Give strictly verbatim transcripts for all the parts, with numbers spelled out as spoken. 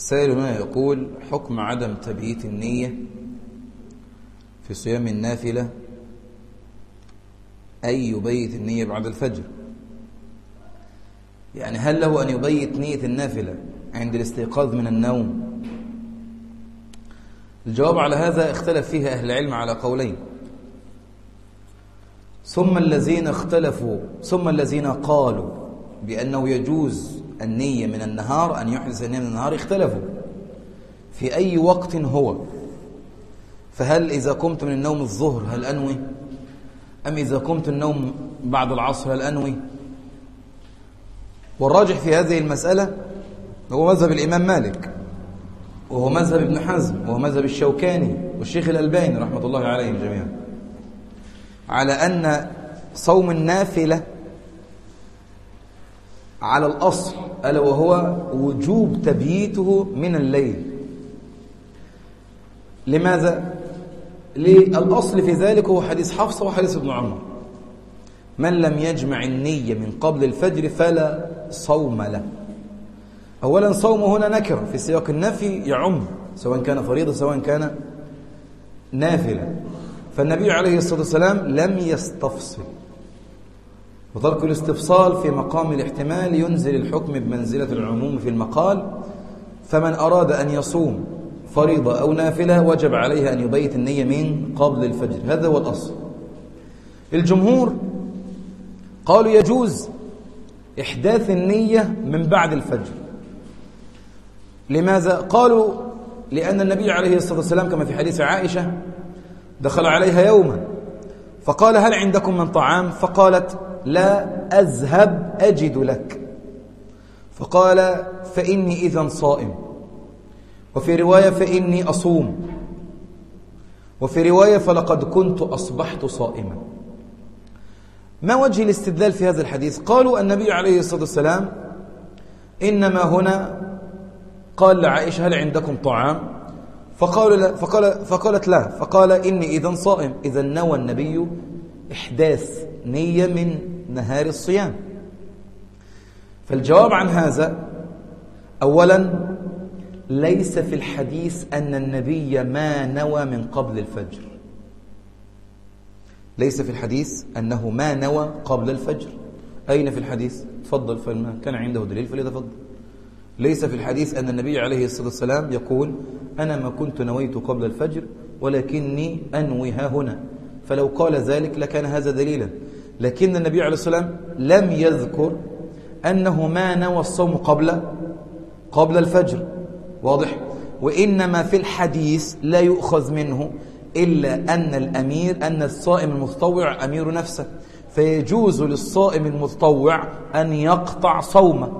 سائل هنا يقول: حكم عدم تبييت النية في صيام النافلة، أي يبيت النية بعد الفجر. يعني هل له أن يبيت نية النافلة عند الاستيقاظ من النوم؟ الجواب على هذا اختلف فيه أهل العلم على قولين. ثم الذين اختلفوا ثم الذين قالوا بأنه يجوز النية من النهار، أن يحدث النية من النهار، اختلفوا في أي وقت هو. فهل إذا قمت من النوم الظهر هل أنوي، أم إذا قمت النوم بعد العصر هل أنوي؟ والراجح في هذه المسألة هو مذهب الإمام مالك، وهو مذهب ابن حزم، وهو مذهب الشوكاني والشيخ الألباني رحمة الله عليهم جميعا، على أن صوم النافلة على الأصل، ألا وهو وجوب تبييته من الليل. لماذا؟ للأصل في ذلك هو حديث حفصة وحديث ابن عمر: من لم يجمع النية من قبل الفجر فلا صوم له. أولا صوم هنا نكرة في سياق النفي، يعم سواء كان فريضة سواء كان نافلة، فالنبي عليه الصلاة والسلام لم يستفصل، وترك الاستفصال في مقام الاحتمال ينزل الحكم بمنزلة العموم في المقال. فمن أراد أن يصوم فريضة أو نافلة وجب عليه أن يبيت النية من قبل الفجر، هذا هو الأصل. الجمهور قالوا يجوز إحداث النية من بعد الفجر. لماذا؟ قالوا لأن النبي عليه الصلاة والسلام كما في حديث عائشة دخل عليها يوما فقال: هل عندكم من طعام؟ فقالت: لا، أذهب أجد لك. فقال: فإني إذن صائم. وفي رواية: فإني أصوم. وفي رواية: فلقد كنت أصبحت صائما. ما وجه الاستدلال في هذا الحديث؟ قالوا النبي عليه الصلاة والسلام إنما هنا قال لعائشة: هل عندكم طعام؟ فقال لا، فقال فقالت لا، فقال: إني إذن صائم. إذا نوى النبي إحداث نية من نهار الصيام. فالجواب عن هذا: أولا ليس في الحديث أن النبي ما نوى من قبل الفجر، ليس في الحديث أنه ما نوى قبل الفجر. أين في الحديث؟ تفضل، فلما كان عنده دليل فليتفضل. ليس في الحديث أن النبي عليه الصلاة والسلام يقول: أنا ما كنت نويت قبل الفجر ولكني أنوي ها هنا. فلو قال ذلك لكان هذا دليلا، لكن النبي عليه الصلاة والسلام لم يذكر أنه ما نوى الصوم قبل قبل الفجر، واضح؟ وإنما في الحديث لا يؤخذ منه إلا أن الأمير أن الصائم المتطوع أمير نفسه، فيجوز للصائم المتطوع أن يقطع صومه،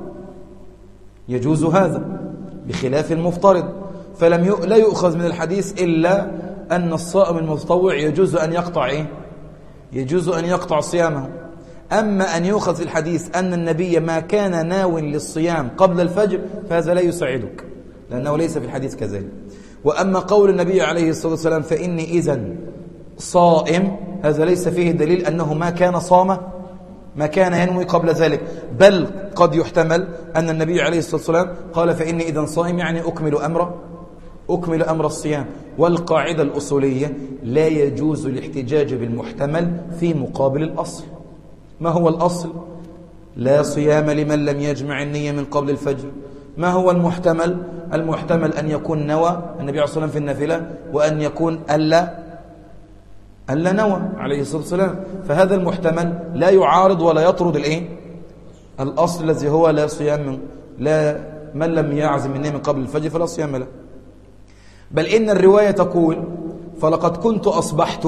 يجوز هذا بخلاف المفترض. فلم ي... لا يؤخذ من الحديث إلا أن الصائم المتطوع يجوز أن يقطع إيه؟ يجوز أن يقطع صيامه. أما أن يؤخذ في الحديث أن النبي ما كان ناو للصيام قبل الفجر فهذا لا يساعدك، لأنه ليس في الحديث كذلك. وأما قول النبي عليه الصلاة والسلام: فإني إذن صائم، هذا ليس فيه دليل أنه ما كان صام، ما كان ينوي قبل ذلك، بل قد يحتمل أن النبي عليه الصلاة والسلام قال: فإني إذن صائم، يعني أكمل أمر أكمل أمر الصيام. والقاعدة الأصولية: لا يجوز الاحتجاج بالمحتمل في مقابل الأصل. ما هو الأصل؟ لا صيام لمن لم يجمع النية من قبل الفجر. ما هو المحتمل؟ المحتمل أن يكون نوى النبي عليه الصلاة والسلام في النافلة، وأن يكون ألا ألا نوى عليه الصلاة والسلام. فهذا المحتمل لا يعارض ولا يطرد الإيه؟ الأصل الذي هو لا صيام من لا من لم يعزم النية من قبل الفجر فلا صيام له. بل إن الرواية تقول: فلقد كنت أصبحت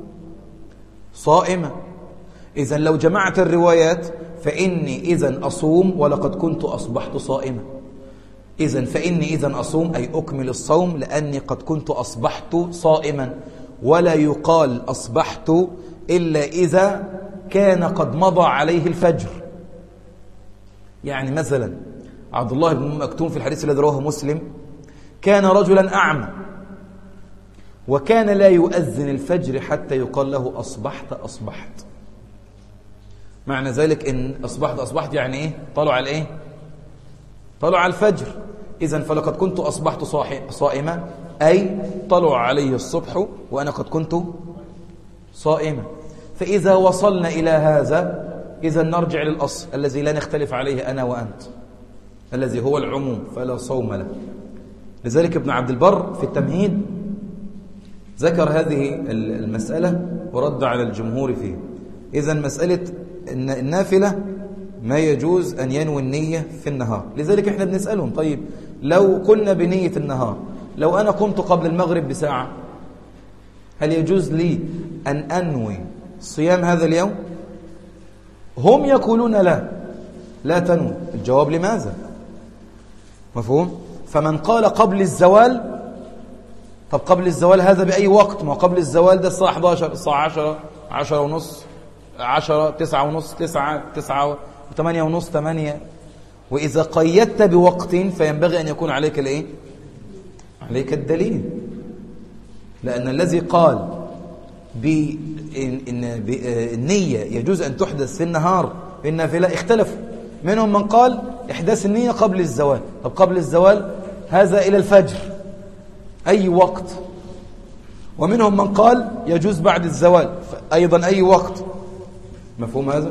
صائما. إذن لو جمعت الروايات فإني إذن أصوم ولقد كنت أصبحت صائما. إذن فإني إذن أصوم أي أكمل الصوم، لأني قد كنت أصبحت صائما. ولا يقال أصبحت إلا إذا كان قد مضى عليه الفجر. يعني مثلا عبد الله بن مكتوم في الحديث الذي رواه مسلم كان رجلا أعمى، وكان لا يؤذن الفجر حتى يقال له: أصبحت أصبحت. معنى ذلك إن أصبحت أصبحت يعني إيه؟ طلع على إيه؟ طلع على الفجر. إذن فلقد كنت أصبحت صائمة، أي طلع علي الصبح وأنا قد كنت صائمة. فإذا وصلنا إلى هذا إذن نرجع للأصل الذي لا نختلف عليه أنا وأنت، الذي هو العموم، فلا صوم له. لذلك ابن عبد البر في التمهيد ذكر هذه المسألة ورد على الجمهور فيه. إذن مسألة النافلة ما يجوز أن ينوي النية في النهار. لذلك احنا بنسألهم طيب لو قلنا بنية النهار، لو أنا قمت قبل المغرب بساعة هل يجوز لي أن أنوي صيام هذا اليوم؟ هم يقولون لا لا تنوي. الجواب لماذا؟ مفهوم؟ فمن قال قبل الزوال، طب قبل الزوال هذا بأي وقت؟ ما قبل الزوال ده الساعة إحدى عشر، الساعة عشرة، عشرة ونص، عشرة، تسعة ونص، تسعة، تسعة، ثمانية ونص، ثمانية. وإذا قيدت بوقت فينبغي أن يكون عليك الإيه؟ عليك الدليل. لأن الذي قال بالنية يجوز أن تحدث في النهار في النافلة اختلفوا. منهم من قال إحداث النية قبل الزوال. طب قبل الزوال هذا إلى الفجر أي وقت. ومنهم من قال يجوز بعد الزوال أيضا أي وقت. مفهوم هذا؟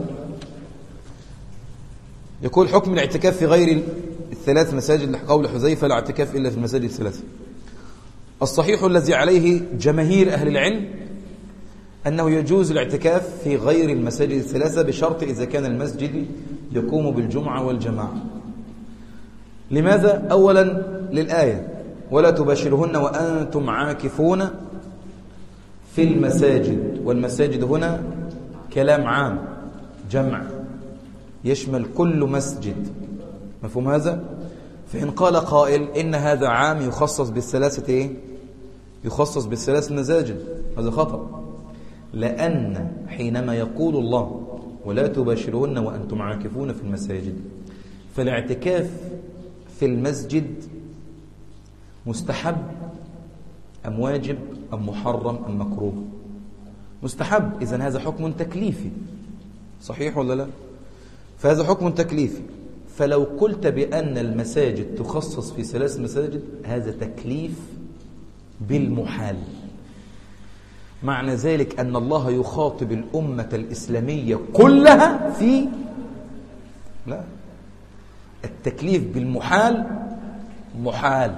يقول حكم الاعتكاف في غير الثلاث مساجد لقول حذيفة لا اعتكاف إلا في المساجد الثلاثة. الصحيح الذي عليه جماهير أهل العلم أنه يجوز الاعتكاف في غير المساجد الثلاثة بشرط إذا كان المسجد يقوم بالجمعة والجماعة. لماذا؟ أولا للآية ولا تباشرهن وأنتم عاكفون في المساجد. والمساجد هنا كلام عام جمع يشمل كل مسجد. مفهوم هذا؟ فإن قال قائل إن هذا عام يخصص بالثلاثة إيه؟ يخصص بالثلاث مساجد، هذا خطأ. لأن حينما يقول الله ولا تباشرون وأنتم عاكفون في المساجد فالاعتكاف في المسجد مستحب أم واجب أم محرم أم مكروه؟ مستحب. إذن هذا حكم تكليفي، صحيح ولا لا؟ فهذا حكم تكليفي. فلو قلت بأن المساجد تخصص في ثلاث مساجد هذا تكليف بالمحال. معنى ذلك أن الله يخاطب الأمة الإسلامية كلها في لا التكليف بالمحال محال.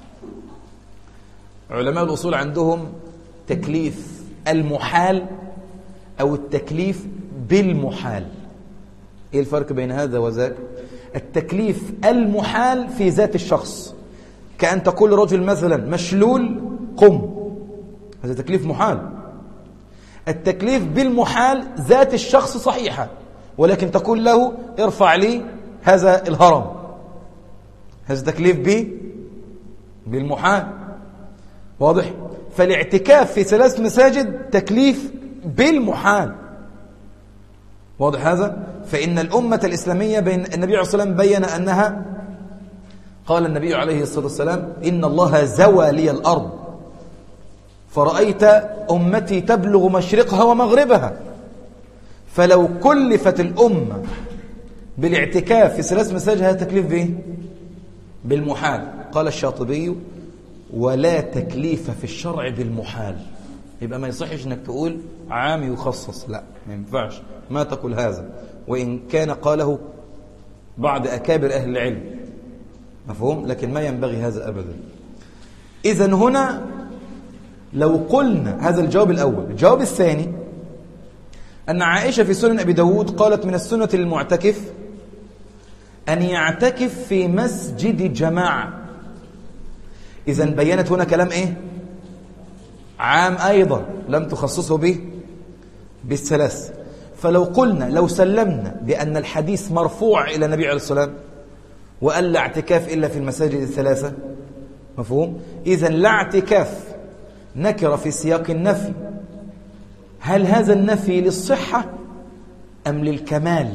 علماء الأصول عندهم تكليف المحال أو التكليف بالمحال. إيه الفرق بين هذا وذاك؟ التكليف المحال في ذات الشخص، كأن تقول رجل مثلا مشلول قم، هذا تكليف محال. التكليف بالمحال ذات الشخص صحيحة، ولكن تقول له ارفع لي هذا الهرم، هذا تكليف به بالمحال. واضح؟ فالاعتكاف في ثلاث مساجد تكليف بالمحال. واضح هذا؟ فإن الأمة الإسلامية بين النبي عليه الصلاة والسلام بين أنها، قال النبي عليه الصلاة والسلام إن الله زوى لي الأرض فرأيت أمتي تبلغ مشرقها ومغربها. فلو كلفت الأمة بالاعتكاف في ثلاث مساجد هذا تكليف به بالمحال. قال الشاطبي ولا تكليف في الشرع بالمحال. يبقى ما يصحش انك تقول عام يخصص، لا ما ينفعش، ما تقول هذا، وإن كان قاله بعض أكابر أهل العلم. مفهوم؟ لكن ما ينبغي هذا أبدا. إذن هنا لو قلنا هذا الجواب الأول. الجواب الثاني أن عائشة في سنن أبي داود قالت من السنة للمعتكف أن يعتكف في مسجد جماعة. إذن بينت هنا كلام إيه؟ عام أيضا لم تخصصه به بالثلاث. فلو قلنا لو سلمنا بأن الحديث مرفوع إلى النبي عليه الصلاة والسلام وقال لا اعتكاف إلا في المساجد الثلاثة، مفهوم؟ إذن لا اعتكاف نكر في سياق النفي. هل هذا النفي للصحة أم للكمال؟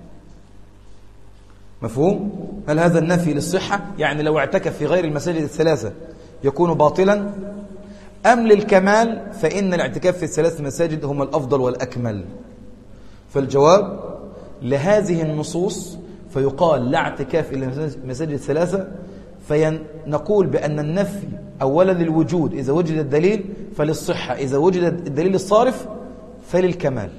مفهوم؟ هل هذا النفي للصحة يعني لو اعتكف في غير المساجد الثلاثة يكون باطلا، أم للكمال فإن الاعتكاف في الثلاث مساجد هم الأفضل والأكمل؟ فالجواب لهذه النصوص فيقال لا اعتكاف إلا المساجد الثلاثة فنقول بأن النفي أولا للوجود إذا وجد الدليل، فللصحة إذا وجد الدليل الصارف، فللكمال.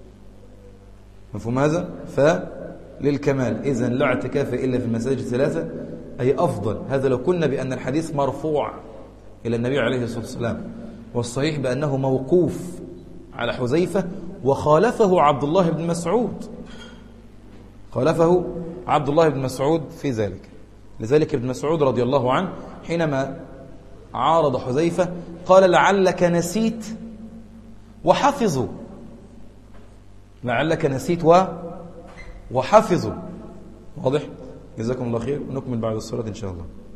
مفهوم هذا؟ فللكمال. إذن لا اعتكاف إلا في المساجد الثلاثة، أي أفضل. هذا لو قلنا بأن الحديث مرفوع إلى النبي عليه الصلاة والسلام، والصحيح بأنه موقوف على حذيفة، وخالفه عبد الله بن مسعود، خالفه عبد الله بن مسعود في ذلك. لذلك ابن مسعود رضي الله عنه حينما عارض حذيفة قال لعلك نسيت وحفظوا، لعلك نسيت و وحفظوا. واضح؟ جزاكم الله خير، ونكمل بعد الصلاة إن شاء الله.